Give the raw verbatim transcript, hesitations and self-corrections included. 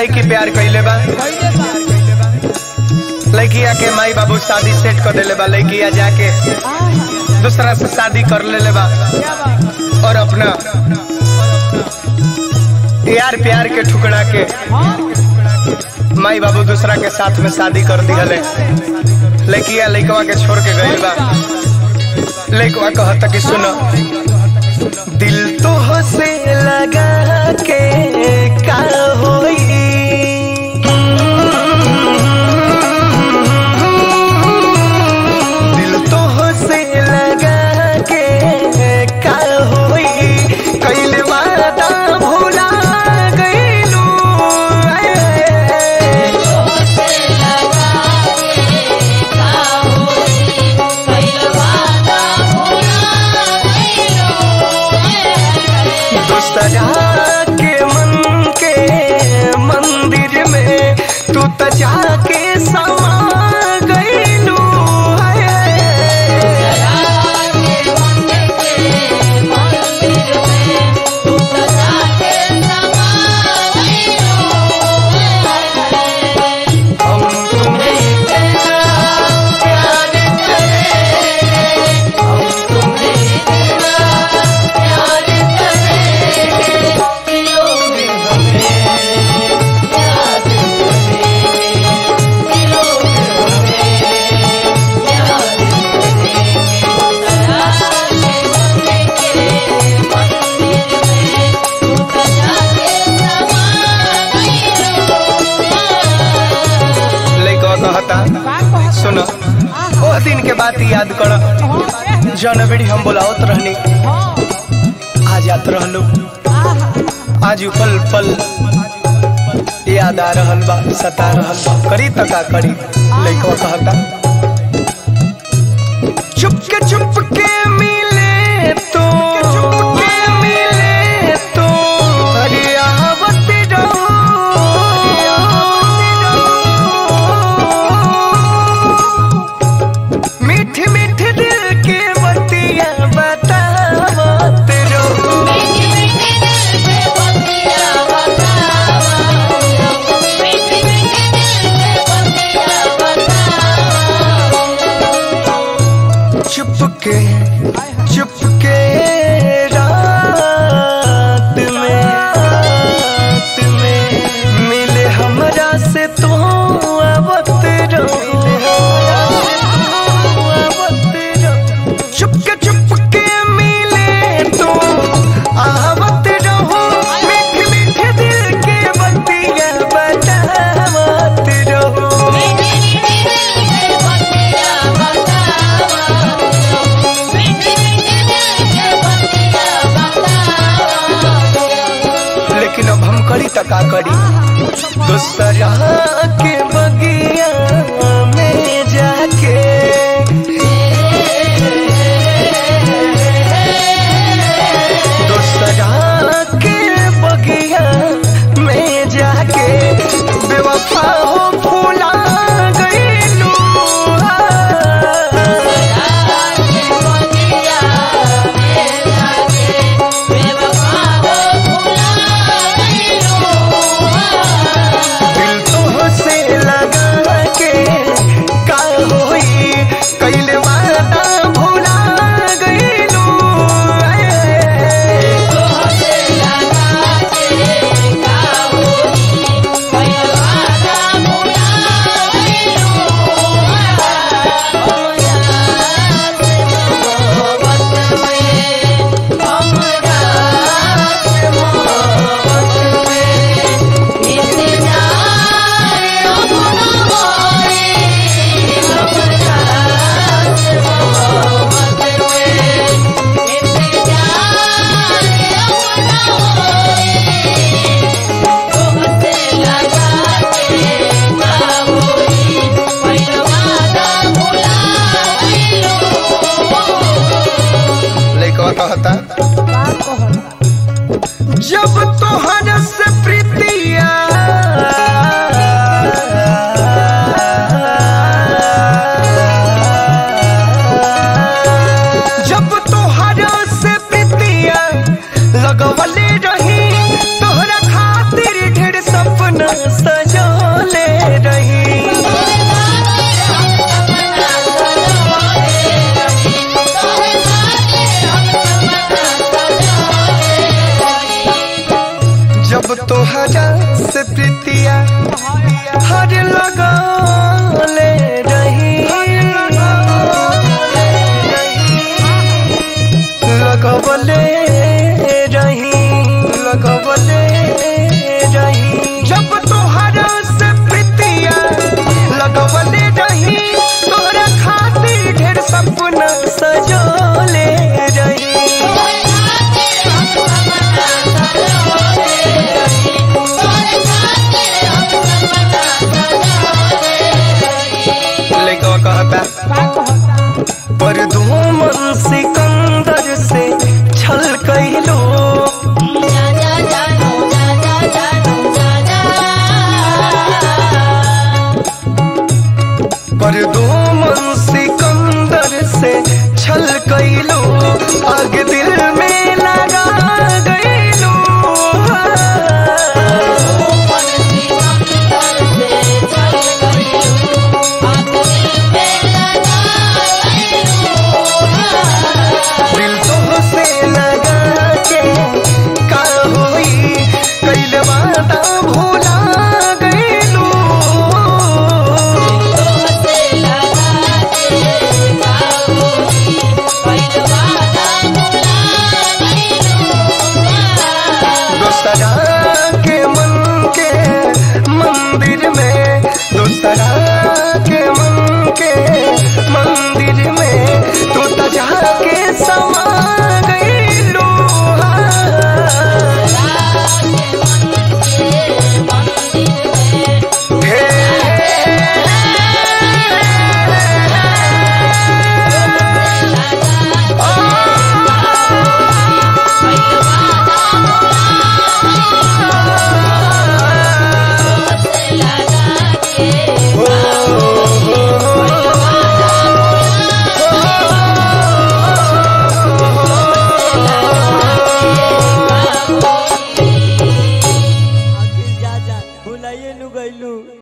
लड़की प्यार कैले बा, लड़किया के माई बाबू शादी सेट कर देले बा, लड़किया जाके दूसरा से शादी कर ले बा और अपना यार प्यार के ठुकरा के माई बाबू दूसरा के साथ में शादी कर दिहले। लड़किया लड़कवा के छोड़ के गई बा। लड़कवा कहता कि सुनो, दिल तो से लगा के का होई, दिल तो से लगा के का होई, कइले वादा भुला गइलू। सजा के मन के मंदिर में तू तो जाके समा गइलू। सुनो, वो दिन के बात याद कर, जौन बेड़ी हम बोलावत रहनी, आज याद रहलू, आज पल पल याद आ रहल बा, सता रहल बा, करी तका करी। लइकवा कहता, चुपके चुपके मिले तो चुपके मिले तो अरे आवत रहो, मीठे मीठे दिल के बतिया बतावत रहो, चुपके चुपके रात में रात में मिले हमरा से तो आवत रहो, चुपके चुपके मिले तो आवत रहो, मीठे मीठे दिल के बतिया बतावत रहो। लेकिन अब हम करी तका करी, दूसरा के बगिया में जाके दूसरा के बगिया में जाके बेवफा हो फूला गइलू। दिल तो से लगा के का होई, कइले वादा भुला गइलू। कहता, जब तोहर से प्रीतिया जब तोहर से प्रीतिया लगवले रही, तोहरा खातिर ढेर सपना सजोले रही। जब तोहरा से प्रीतिया हर लगले रही, लगवले रही, लगवले रही। जब तोहरा से प्रीतिया लगवले रही, तोरा खातिर ढेर सपना सजोले रही। लइकवा कहता पर दो मन सिकंदर से छल कैलो, पर दो मन सिकंदर से छल कैलो, आग दिल में लगा गईलो। दिल तो से लगा के का होई, कैल वादा भूला गईलो। दोसरा के मन के मंदिर में, दोसरा के मन के मंदिर में तू तो जाके समा गईलो। भुलाइए नु गइलू।